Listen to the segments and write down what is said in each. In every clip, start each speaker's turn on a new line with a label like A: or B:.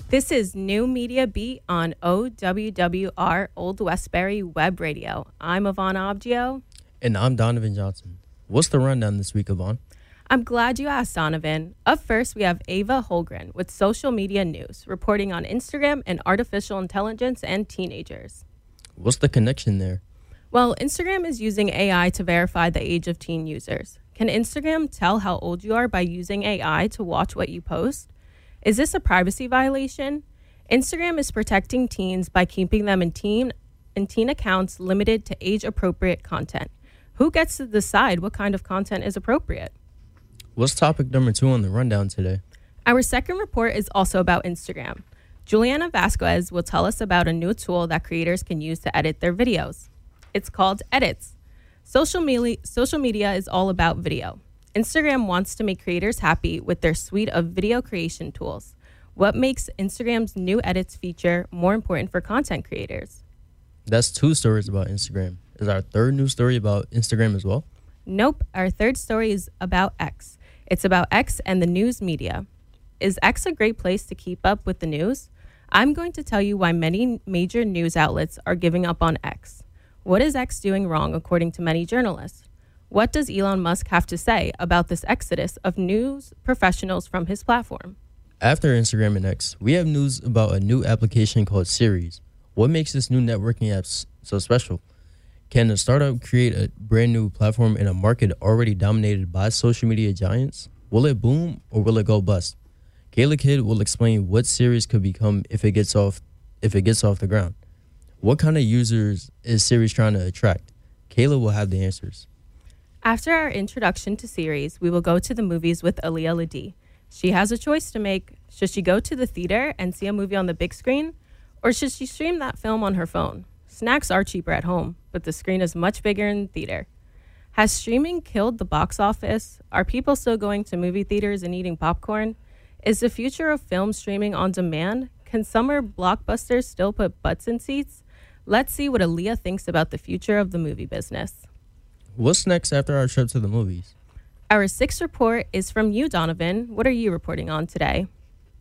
A: This is New Media Beat on OWWR Old Westbury Web Radio. I'm Yvonne Obgio.
B: And I'm Donovan Johnson. What's the rundown this week, Yvonne?
A: I'm glad you asked, Donovan. Up first, we have Ava Holgren with social media news, reporting on Instagram and artificial intelligence and teenagers.
B: What's the connection there?
A: Well, Instagram is using AI to verify the age of teen users. Can Instagram tell how old you are by using AI to watch what you post? Is this a privacy violation? Instagram is protecting teens by keeping them in teen accounts limited to age-appropriate content. Who gets to decide what kind of content is appropriate?
B: What's topic number 2 on the rundown today?
A: Our second report is also about Instagram. Juliana Vasquez will tell us about a new tool that creators can use to edit their videos. It's called Edits. Social media is all about video. Instagram wants to make creators happy with their suite of video creation tools. What makes Instagram's new Edits feature more important for content creators?
B: That's 2 stories about Instagram. Is our third news story about Instagram as well?
A: Nope. Our third story is about X. It's about X and the news media. Is X a great place to keep up with the news? I'm going to tell you why many major news outlets are giving up on X. What is X doing wrong according to many journalists? What does Elon Musk have to say about this exodus of news professionals from his platform?
B: After Instagram and X, we have news about a new application called Series. What makes this new networking app so special? Can a startup create a brand new platform in a market already dominated by social media giants? Will it boom or will it go bust? Kayla Kidd will explain what Series could become if it gets off the ground. What kind of users is Series trying to attract? Kayla will have the answers.
A: After our introduction to Series, we will go to the movies with Aaliyah Ladie. She has a choice to make. Should she go to the theater and see a movie on the big screen? Or should she stream that film on her phone? Snacks are cheaper at home, but the screen is much bigger in theater. Has streaming killed the box office? Are people still going to movie theaters and eating popcorn? Is the future of film streaming on demand? Can summer blockbusters still put butts in seats? Let's see what Aaliyah thinks about the future of the movie business.
B: What's next after our trip to the movies?
A: Our sixth report is from you, Donovan. What are you reporting on today?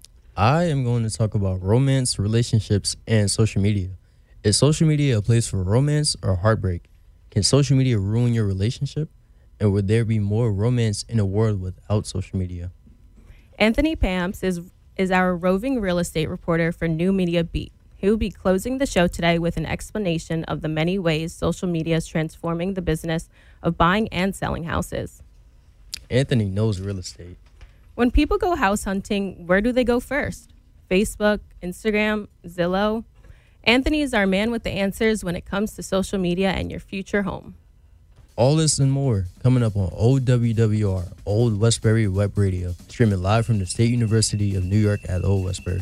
B: I am going to talk about romance, relationships, and social media. Is social media a place for romance or heartbreak? Can social media ruin your relationship? And would there be more romance in a world without social media?
A: Anthony Pamps is our roving real estate reporter for New Media Beat. He will be closing the show today with an explanation of the many ways social media is transforming the business of buying and selling houses.
B: Anthony knows real estate.
A: When people go house hunting, where do they go first? Facebook, Instagram, Zillow? Anthony is our man with the answers when it comes to social media and your future home.
B: All this and more coming up on OWWR, Old Westbury Web Radio, streaming live from the State University of New York at Old Westbury.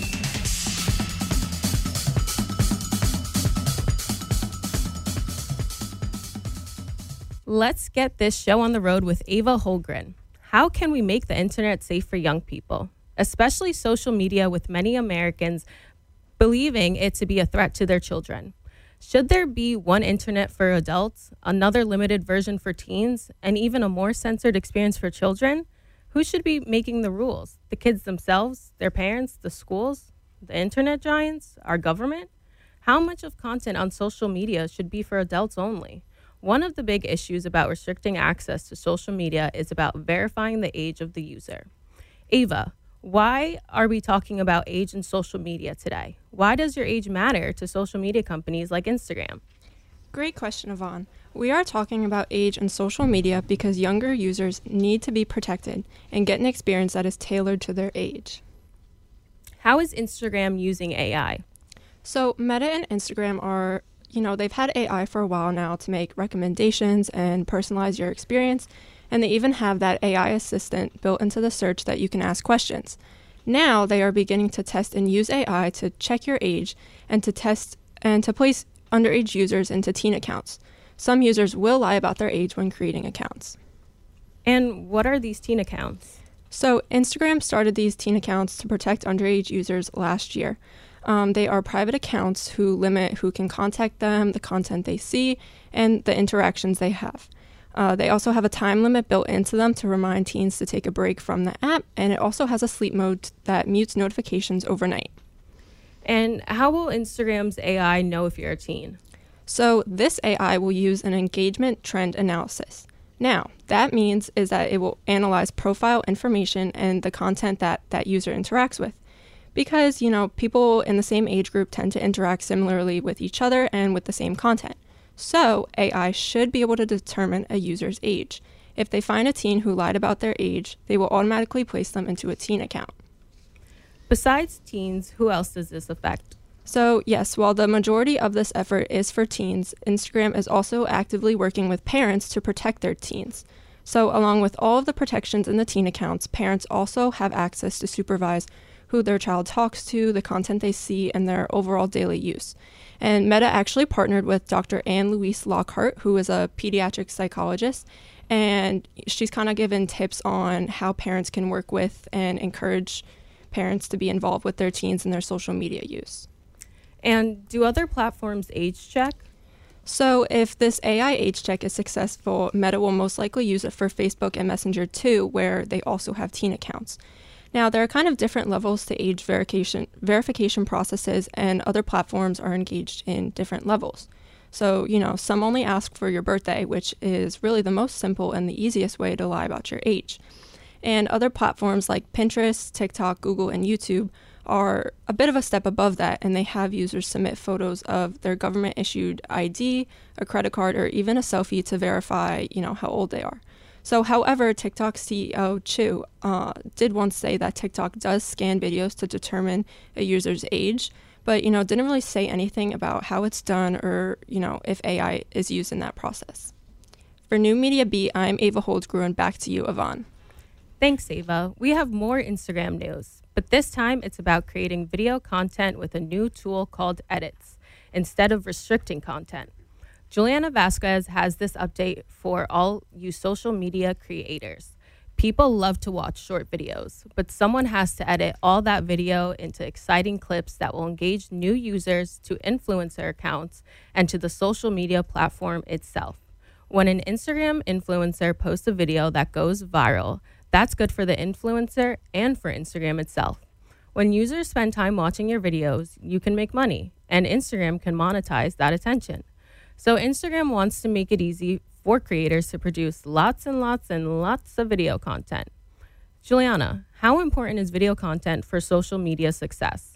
A: Let's get this show on the road with Ava Holgren. How can we make the internet safe for young people, especially social media, with many Americans believing it to be a threat to their children? Should there be one internet for adults, another limited version for teens, and even a more censored experience for children? Who should be making the rules? The kids themselves, their parents, the schools, the internet giants, our government? How much of content on social media should be for adults only? One of the big issues about restricting access to social media is about verifying the age of the user. Ava, why are we talking about age in social media today? Why does your age matter to social media companies like Instagram?
C: Great question, Yvonne. We are talking about age in social media because younger users need to be protected and get an experience that is tailored to their age.
A: How is Instagram using AI?
C: So Meta and Instagram are, they've had AI for a while now to make recommendations and personalize your experience. And they even have that AI assistant built into the search that you can ask questions. Now they are beginning to test and use AI to check your age and to test and to place underage users into teen accounts. Some users will lie about their age when creating accounts.
A: And what are these teen accounts?
C: So Instagram started these teen accounts to protect underage users last year. They are private accounts who limit who can contact them, the content they see, and the interactions they have. They also have a time limit built into them to remind teens to take a break from the app, and it also has a sleep mode that mutes notifications overnight.
A: And how will Instagram's AI know if you're a teen?
C: So this AI will use an engagement trend analysis. Now, that means is that it will analyze profile information and the content that that user interacts with. Because, people in the same age group tend to interact similarly with each other and with the same content. So AI should be able to determine a user's age. If they find a teen who lied about their age, they will automatically place them into a teen account.
A: Besides teens, who else does this affect?
C: So yes, while the majority of this effort is for teens, Instagram is also actively working with parents to protect their teens. So along with all of the protections in the teen accounts, parents also have access to supervise who their child talks to, the content they see, and their overall daily use. And Meta actually partnered with Dr. Anne Louise Lockhart, who is a pediatric psychologist, and she's kind of given tips on how parents can work with and encourage parents to be involved with their teens and their social media use.
A: And do other platforms age check?
C: So if this AI age check is successful, Meta will most likely use it for Facebook and Messenger too, where they also have teen accounts. Now, there are kind of different levels to age verification processes, and other platforms are engaged in different levels. So, some only ask for your birthday, which is really the most simple and the easiest way to lie about your age. And other platforms like Pinterest, TikTok, Google, and YouTube are a bit of a step above that, and they have users submit photos of their government-issued ID, a credit card, or even a selfie to verify, how old they are. So, however, TikTok's CEO Chu did once say that TikTok does scan videos to determine a user's age, but, didn't really say anything about how it's done or, if AI is used in that process. For New Media Beat, I'm Ava Holdgrew, back to you, Yvonne.
A: Thanks, Ava. We have more Instagram news, but this time it's about creating video content with a new tool called Edits instead of restricting content. Juliana Vasquez has this update for all you social media creators. People love to watch short videos, but someone has to edit all that video into exciting clips that will engage new users to influencer accounts and to the social media platform itself. When an Instagram influencer posts a video that goes viral, that's good for the influencer and for Instagram itself. When users spend time watching your videos, you can make money, and Instagram can monetize that attention. So Instagram wants to make it easy for creators to produce lots and lots and lots of video content. Juliana, how important is video content for social media success?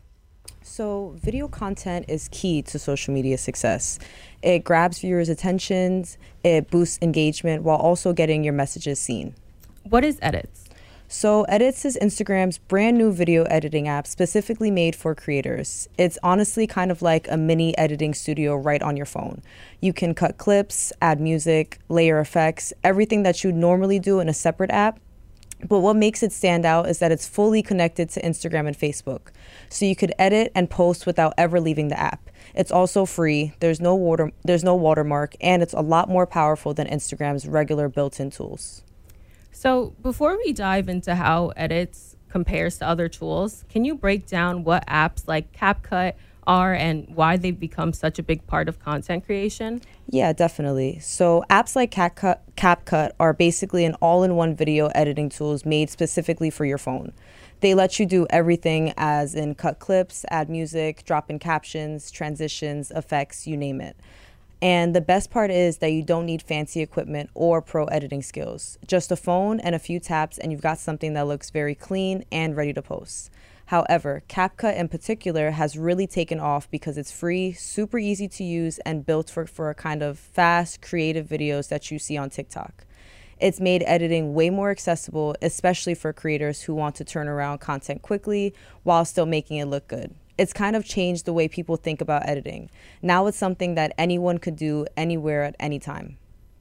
D: So video content is key to social media success. It grabs viewers' attentions, it boosts engagement while also getting your messages seen.
A: What is Edits?
D: So Edits is Instagram's brand new video editing app specifically made for creators. It's honestly kind of like a mini editing studio right on your phone. You can cut clips, add music, layer effects, everything that you'd normally do in a separate app. But what makes it stand out is that it's fully connected to Instagram and Facebook. So you could edit and post without ever leaving the app. It's also free, there's no watermark, and it's a lot more powerful than Instagram's regular built-in tools.
A: So before we dive into how Edits compares to other tools, can you break down what apps like CapCut are and why they've become such a big part of content creation?
D: Yeah, definitely. So apps like CapCut are basically an all-in-one video editing tools made specifically for your phone. They let you do everything as in cut clips, add music, drop in captions, transitions, effects, you name it. And the best part is that you don't need fancy equipment or pro editing skills. Just a phone and a few taps and you've got something that looks very clean and ready to post. However, CapCut in particular has really taken off because it's free, super easy to use, and built for a kind of fast, creative videos that you see on TikTok. It's made editing way more accessible, especially for creators who want to turn around content quickly while still making it look good. It's kind of changed the way people think about editing. Now it's something that anyone could do anywhere at any time.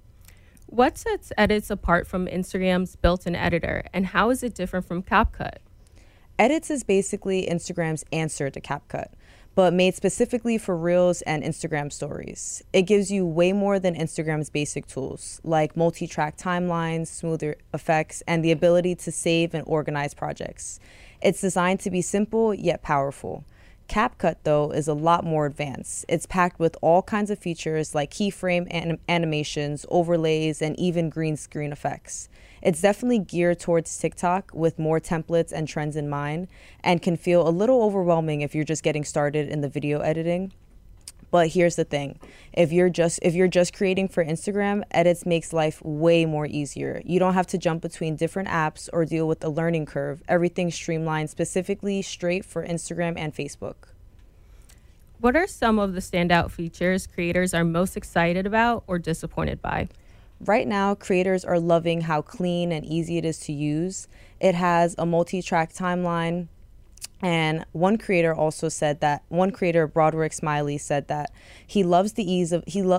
A: What sets Edits apart from Instagram's built-in editor, and how is it different from CapCut?
D: Edits is basically Instagram's answer to CapCut, but made specifically for Reels and Instagram stories. It gives you way more than Instagram's basic tools, like multi-track timelines, smoother effects, and the ability to save and organize projects. It's designed to be simple yet powerful. CapCut, though, is a lot more advanced. It's packed with all kinds of features like keyframe animations, overlays, and even green screen effects. It's definitely geared towards TikTok with more templates and trends in mind, and can feel a little overwhelming if you're just getting started in the video editing. But here's the thing. If you're just creating for Instagram, Edits makes life way more easier. You don't have to jump between different apps or deal with the learning curve. Everything's streamlined specifically straight for Instagram and Facebook.
A: What are some of the standout features creators are most excited about or disappointed by?
D: Right now, creators are loving how clean and easy it is to use. It has a multi-track timeline. And one creator, Broderick Smiley, said that he loves the ease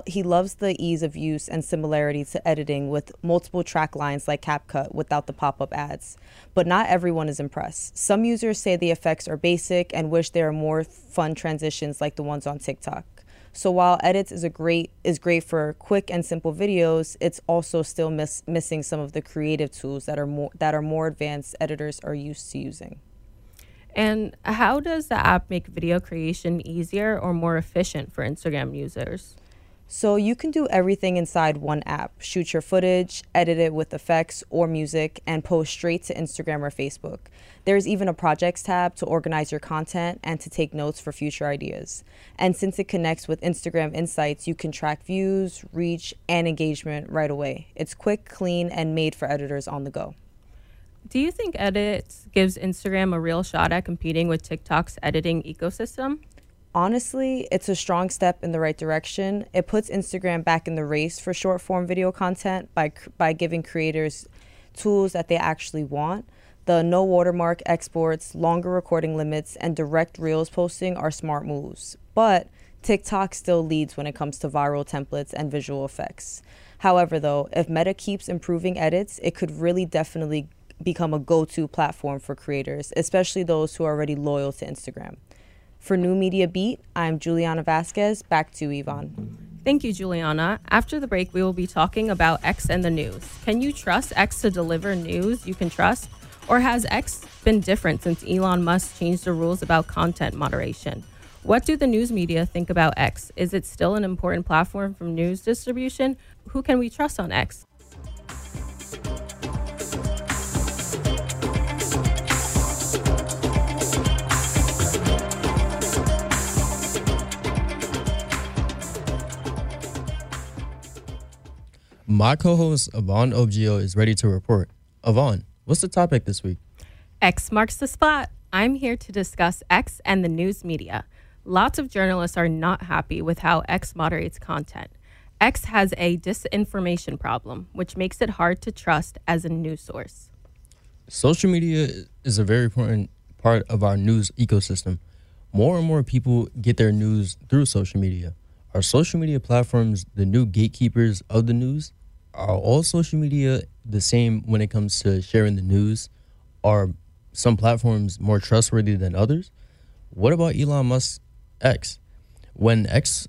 D: of use and similarity to editing with multiple track lines like CapCut without the pop-up ads. But not everyone is impressed. Some users say the effects are basic and wish there are more fun transitions like the ones on TikTok. So while Edits is great for quick and simple videos, it's also still missing some of the creative tools that are more advanced editors are used to using.
A: And how does the app make video creation easier or more efficient for Instagram users?
D: So you can do everything inside one app. Shoot your footage, edit it with effects or music, and post straight to Instagram or Facebook. There's even a projects tab to organize your content and to take notes for future ideas. And since it connects with Instagram Insights, you can track views, reach, and engagement right away. It's quick, clean, and made for editors on the go.
A: Do you think Edits gives Instagram a real shot at competing with TikTok's editing ecosystem?
D: Honestly, it's a strong step in the right direction. It puts Instagram back in the race for short-form video content by giving creators tools that they actually want. The no watermark exports, longer recording limits, and direct Reels posting are smart moves. But TikTok still leads when it comes to viral templates and visual effects. However, though, if Meta keeps improving Edits, it could really definitely become a go-to platform for creators, especially those who are already loyal to Instagram. For New Media Beat, I'm Juliana Vasquez. Back to you, Yvonne.
A: Thank you, Juliana. After the break, we will be talking about X and the news. Can you trust X to deliver news you can trust? Or has X been different since Elon Musk changed the rules about content moderation? What do the news media think about X? Is it still an important platform for news distribution? Who can we trust on X?
B: My co-host Yvonne Obgio is ready to report. Yvonne, what's the topic this week?
A: X marks the spot. I'm here to discuss X and the news media. Lots of journalists are not happy with how X moderates content. X has a disinformation problem, which makes it hard to trust as a news source.
B: Social media is a very important part of our news ecosystem. More and more people get their news through social media. Are social media platforms the new gatekeepers of the news? Are all social media the same when it comes to sharing the news? Are some platforms more trustworthy than others? What about Elon Musk's X? When X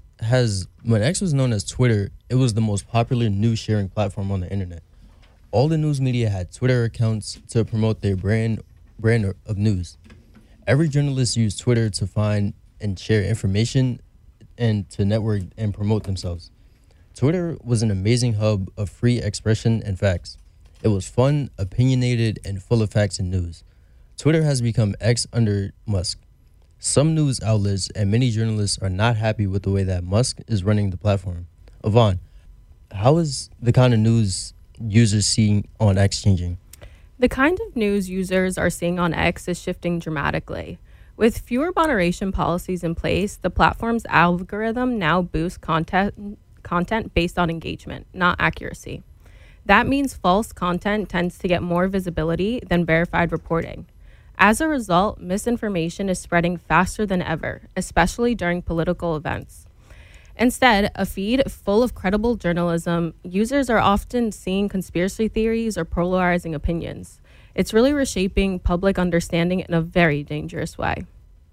B: was known as Twitter, it was the most popular news sharing platform on the internet. All the news media had Twitter accounts to promote their brand of news. Every journalist used Twitter to find and share information and to network and promote themselves. Twitter was an amazing hub of free expression and facts. It was fun, opinionated, and full of facts and news. Twitter has become X under Musk. Some news outlets and many journalists are not happy with the way that Musk is running the platform. Yvonne, how is the kind of news users seeing on X changing?
A: The kind of news users are seeing on X is shifting dramatically. With fewer moderation policies in place, the platform's algorithm now boosts content based on engagement, not accuracy. That means false content tends to get more visibility than verified reporting. As a result, misinformation is spreading faster than ever, especially during political events. Instead, a feed full of credible journalism, users are often seeing conspiracy theories or polarizing opinions. It's really reshaping public understanding in a very dangerous way.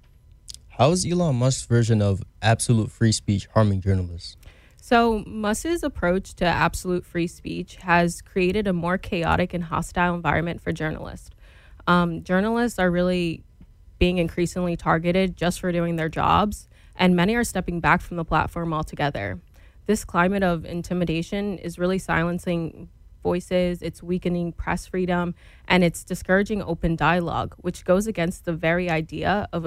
B: How is Elon Musk's version of absolute free speech harming journalists?
A: So, Musk's approach to absolute free speech has created a more chaotic and hostile environment for journalists. Journalists are really being increasingly targeted just for doing their jobs, and many are stepping back from the platform altogether. This climate of intimidation is really silencing voices, it's weakening press freedom, and it's discouraging open dialogue, which goes against the very idea of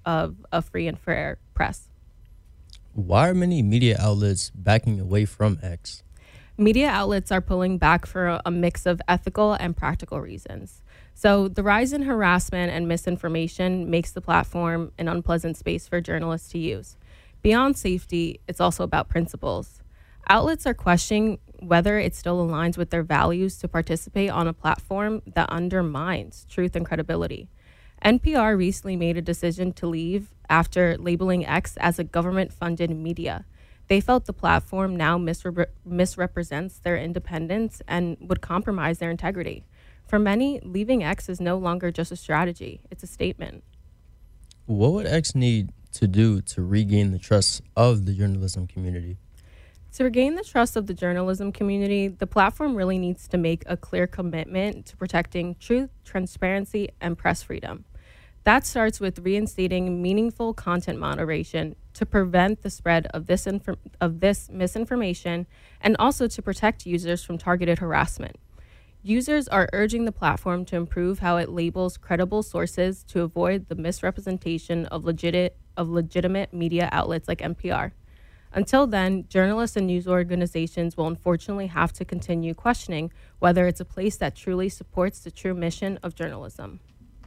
A: a free and fair press.
B: Why are many media outlets backing away from X?
A: Media outlets are pulling back for a mix of ethical and practical reasons. So, the rise in harassment and misinformation makes the platform an unpleasant space for journalists to use. Beyond safety, it's also about principles. Outlets are questioning whether it still aligns with their values to participate on a platform that undermines truth and credibility. NPR recently made a decision to leave after labeling X as a government-funded media. They felt the platform now misrepresents their independence and would compromise their integrity. For many, leaving X is no longer just a strategy, it's a statement.
B: What would X need to do to regain the trust of the journalism community?
A: To regain the trust of the journalism community, the platform really needs to make a clear commitment to protecting truth, transparency, and press freedom. That starts with reinstating meaningful content moderation to prevent the spread of this misinformation and also to protect users from targeted harassment. Users are urging the platform to improve how it labels credible sources to avoid the misrepresentation of legitimate media outlets like NPR. Until then, journalists and news organizations will unfortunately have to continue questioning whether it's a place that truly supports the true mission of journalism.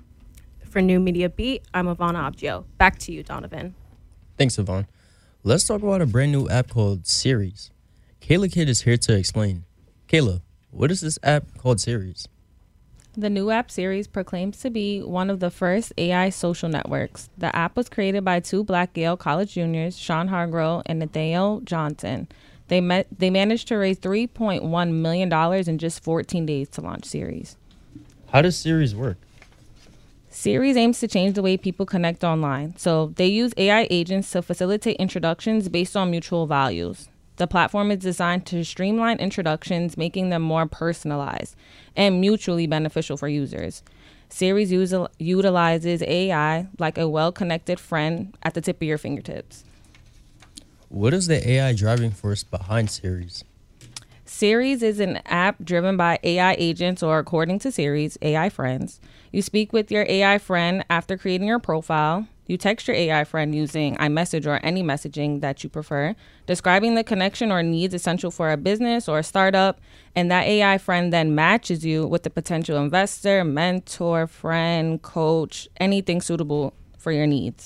A: For New Media Beat, I'm Ivana Abgio. Back to you, Donovan.
B: Thanks, Yvonne. Let's talk about a brand new app called Series. Kayla Kidd is here to explain. Kayla, what is this app called Series?
E: The new app Series proclaims to be one of the first AI social networks. The app was created by two Black Yale College juniors, Sean Hargrove and Nathaniel Johnson. They managed to raise $3.1 million in just 14 days to launch Series.
B: How does Series work?
E: Series aims to change the way people connect online. So they use AI agents to facilitate introductions based on mutual values. The platform is designed to streamline introductions, making them more personalized and mutually beneficial for users. Series utilizes AI like a well-connected friend at the tip of your fingertips.
B: What is the AI driving force behind Series?
E: Series is an app driven by AI agents, or according to Series, AI friends. You speak with your AI friend after creating your profile. You text your AI friend using iMessage or any messaging that you prefer, describing the connection or needs essential for a business or a startup, and that AI friend then matches you with a potential investor, mentor, friend, coach, anything suitable for your needs.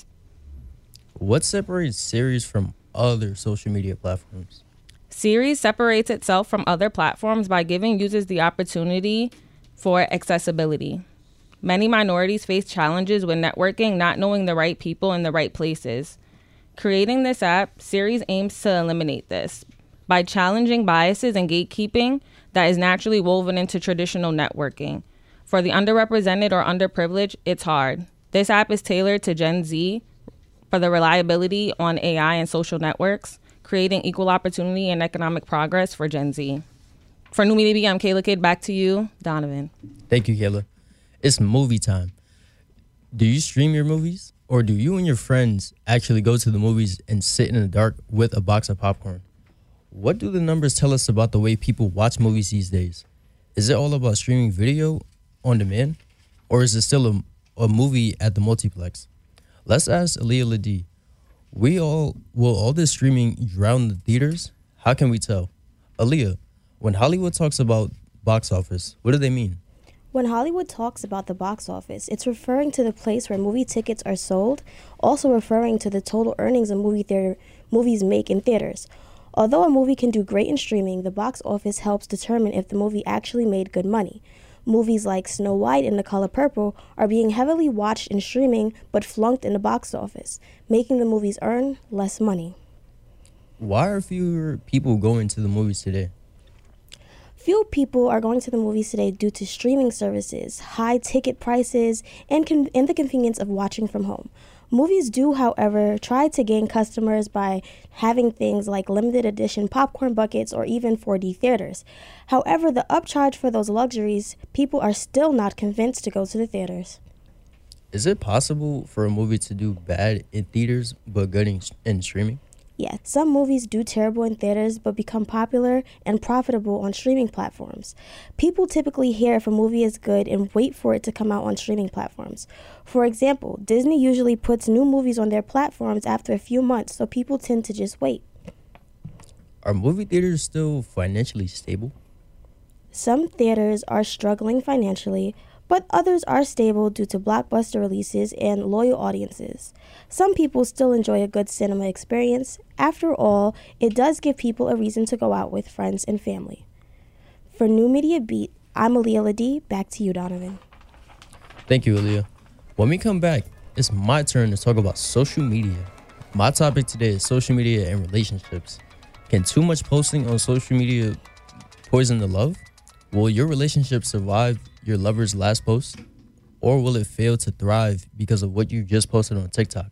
B: What separates Series from other social media platforms?
E: Series separates itself from other platforms by giving users the opportunity for accessibility. Many minorities face challenges with networking, not knowing the right people in the right places. Creating this app, Series aims to eliminate this by challenging biases and gatekeeping that is naturally woven into traditional networking. For the underrepresented or underprivileged, it's hard. This app is tailored to Gen Z for the reliability on AI and social networks, creating equal opportunity and economic progress for Gen Z. For New Media, I'm Kayla Kidd. Back to you, Donovan.
B: Thank you, Kayla. It's movie time. Do you stream your movies? Or do you and your friends actually go to the movies and sit in the dark with a box of popcorn? What do the numbers tell us about the way people watch movies these days? Is it all about streaming video on demand? Or is it still a movie at the multiplex? Let's ask Aaliyah Ladie. Will all this streaming drown the theaters? How can we tell? Aaliyah, when Hollywood talks about box office, what do they mean?
F: When Hollywood talks about the box office, it's referring to the place where movie tickets are sold, also referring to the total earnings a movies make in theaters. Although a movie can do great in streaming, the box office helps determine if the movie actually made good money. Movies like Snow White and The Color Purple are being heavily watched in streaming but flunked in the box office, making the movies earn less money.
B: Why are fewer people going to the movies today?
F: Few people are going to the movies today due to streaming services, high ticket prices, and the convenience of watching from home. Movies do, however, try to gain customers by having things like limited edition popcorn buckets or even 4D theaters. However, the upcharge for those luxuries, people are still not convinced to go to the theaters.
B: Is it possible for a movie to do bad in theaters but good in streaming?
F: Yeah, some movies do terrible in theaters but become popular and profitable on streaming platforms. People typically hear if a movie is good and wait for it to come out on streaming platforms. For example, Disney usually puts new movies on their platforms after a few months, so people tend to just wait.
B: Are movie theaters still financially stable?
F: Some theaters are struggling financially, but others are stable due to blockbuster releases and loyal audiences. Some people still enjoy a good cinema experience. After all, it does give people a reason to go out with friends and family. For New Media Beat, I'm Aaliyah Ladie. Back to you, Donovan.
B: Thank you, Aaliyah. When we come back, it's my turn to talk about social media. My topic today is social media and relationships. Can too much posting on social media poison the love? Will your relationship survive your lover's last post? Or will it fail to thrive because of what you just posted on TikTok?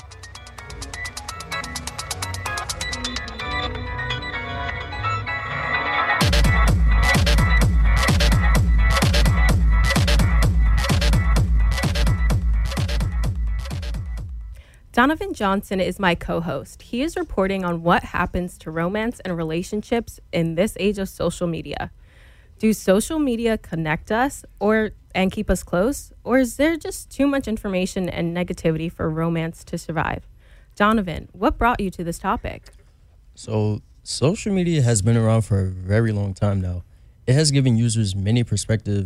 A: Donovan Johnson is my co-host. He is reporting on what happens to romance and relationships in this age of social media. Do social media connect us and keep us close? Or is there just too much information and negativity for romance to survive? Donovan, what brought you to this topic?
B: So, social media has been around for a very long time now. It has given users many perspectives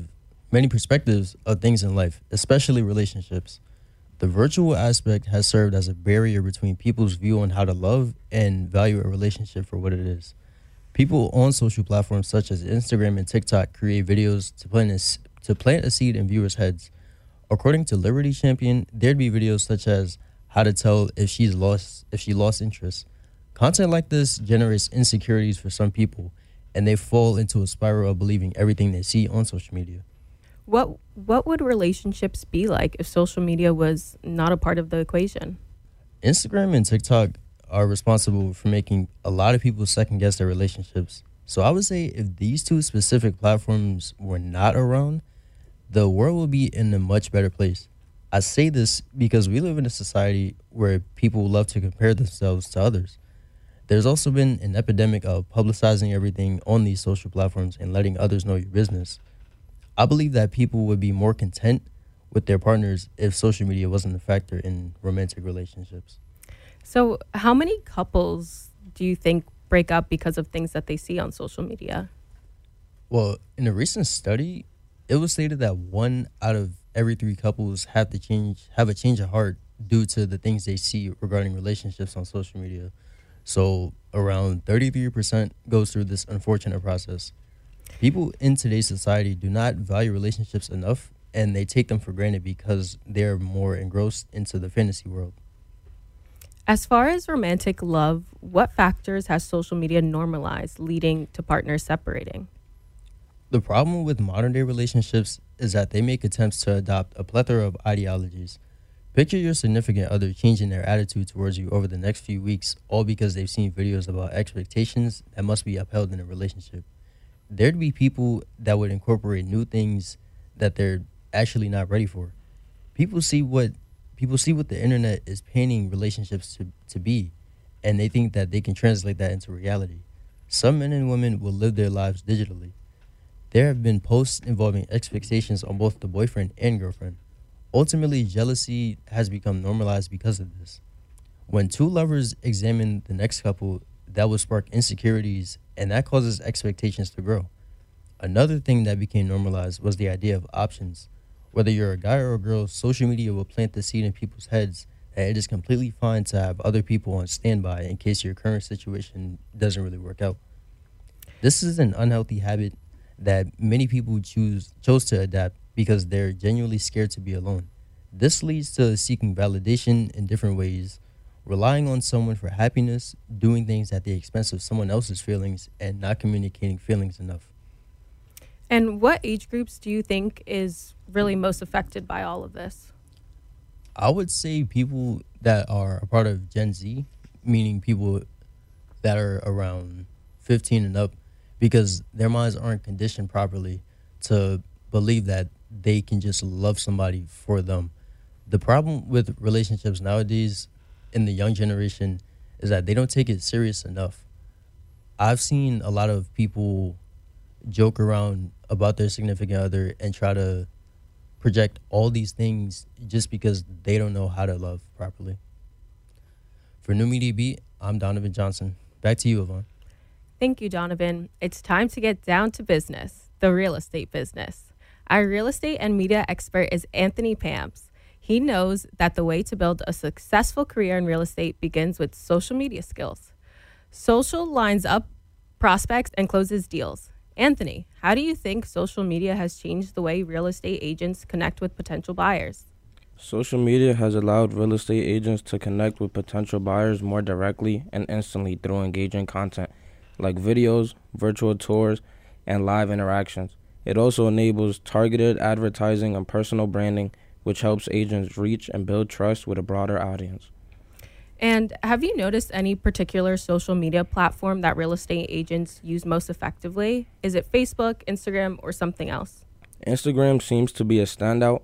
B: of things in life, especially relationships. The virtual aspect has served as a barrier between people's view on how to love and value a relationship for what it is. People on social platforms such as Instagram and TikTok create videos to plant a seed in viewers' heads. According to Liberty Champion, there'd be videos such as how to tell if she lost interest. Content like this generates insecurities for some people, and they fall into a spiral of believing everything they see on social media.
A: What would relationships be like if social media was not a part of the equation?
B: Instagram and TikTok are responsible for making a lot of people second guess their relationships. So I would say if these two specific platforms were not around, the world would be in a much better place. I say this because we live in a society where people love to compare themselves to others. There's also been an epidemic of publicizing everything on these social platforms and letting others know your business. I believe that people would be more content with their partners if social media wasn't a factor in romantic relationships.
A: So how many couples do you think break up because of things that they see on social media?
B: Well, in a recent study, it was stated that 1 out of every 3 couples have a change of heart due to the things they see regarding relationships on social media. So around 33% goes through this unfortunate process. People in today's society do not value relationships enough, and they take them for granted because they're more engrossed into the fantasy world.
A: As far as romantic love, what factors has social media normalized leading to partners separating?
B: The problem with modern day relationships is that they make attempts to adopt a plethora of ideologies. Picture your significant other changing their attitude towards you over the next few weeks, all because they've seen videos about expectations that must be upheld in a relationship. There'd be people that would incorporate new things that they're actually not ready for. People see what the internet is painting relationships to be, and they think that they can translate that into reality. Some men and women will live their lives digitally. There have been posts involving expectations on both the boyfriend and girlfriend. Ultimately, jealousy has become normalized because of this. When two lovers examine the next couple, that will spark insecurities, and that causes expectations to grow. Another thing that became normalized was the idea of options. Whether you're a guy or a girl, social media will plant the seed in people's heads that it is completely fine to have other people on standby in case your current situation doesn't really work out. This is an unhealthy habit that many people chose to adapt because they're genuinely scared to be alone. This leads to seeking validation in different ways, relying on someone for happiness, doing things at the expense of someone else's feelings, and not communicating feelings enough.
A: And what age groups do you think is really most affected by all of this?
B: I would say people that are a part of Gen Z, meaning people that are around 15 and up, because their minds aren't conditioned properly to believe that they can just love somebody for them. The problem with relationships nowadays in the young generation is that they don't take it serious enough. I've seen a lot of people joke around about their significant other and try to project all these things just because they don't know how to love properly. For New Media Beat, I'm Donovan Johnson. Back to you, Yvonne.
A: Thank you, Donovan. It's time to get down to business, the real estate business. Our real estate and media expert is Anthony Pamps. He knows that the way to build a successful career in real estate begins with social media skills. Social lines up prospects and closes deals. Anthony, how do you think social media has changed the way real estate agents connect with potential buyers?
G: Social media has allowed real estate agents to connect with potential buyers more directly and instantly through engaging content like videos, virtual tours, and live interactions. It also enables targeted advertising and personal branding, which helps agents reach and build trust with a broader audience.
A: And have you noticed any particular social media platform that real estate agents use most effectively? Is it Facebook, Instagram, or something else?
G: Instagram seems to be a standout,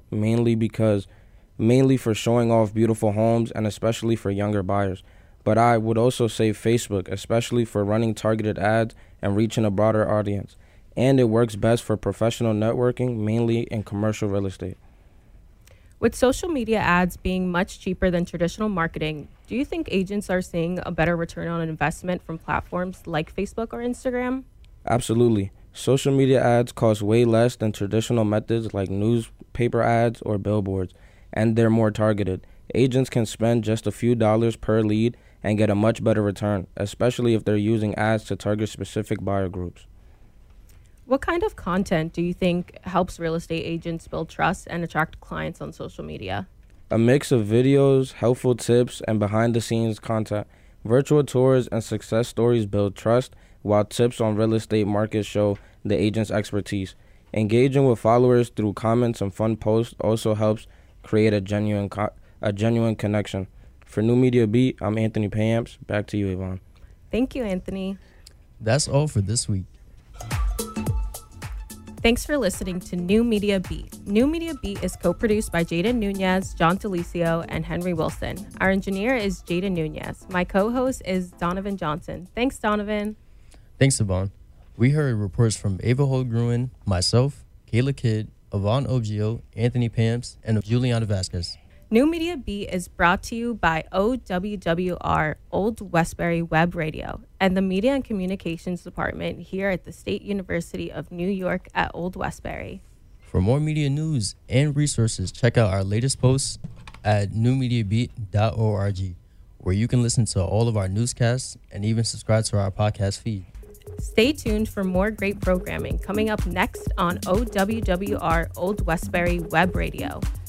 G: mainly for showing off beautiful homes and especially for younger buyers. But I would also say Facebook, especially for running targeted ads and reaching a broader audience. And it works best for professional networking, mainly in commercial real estate.
A: With social media ads being much cheaper than traditional marketing, do you think agents are seeing a better return on investment from platforms like Facebook or Instagram?
G: Absolutely. Social media ads cost way less than traditional methods like newspaper ads or billboards, and they're more targeted. Agents can spend just a few dollars per lead and get a much better return, especially if they're using ads to target specific buyer groups.
A: What kind of content do you think helps real estate agents build trust and attract clients on social media?
G: A mix of videos, helpful tips, and behind-the-scenes content. Virtual tours and success stories build trust, while tips on real estate markets show the agent's expertise. Engaging with followers through comments and fun posts also helps create a genuine connection. For New Media Beat, I'm Anthony Pamps. Back to you, Yvonne.
A: Thank you, Anthony.
B: That's all for this week.
A: Thanks for listening to New Media Beat. New Media Beat is co-produced by Jaden Nunez, John Delicio, and Henry Wilson. Our engineer is Jaden Nunez. My co-host is Donovan Johnson. Thanks, Donovan.
B: Thanks, Yvonne. We heard reports from Ava Holgruen, myself, Kayla Kidd, Yvonne Ogio, Anthony Pamps, and Juliana Vasquez.
A: New Media Beat is brought to you by OWWR, Old Westbury Web Radio, and the Media and Communications Department here at the State University of New York at Old Westbury.
B: For more media news and resources, check out our latest posts at newmediabeat.org, where you can listen to all of our newscasts and even subscribe to our podcast feed.
A: Stay tuned for more great programming coming up next on OWWR Old Westbury Web Radio.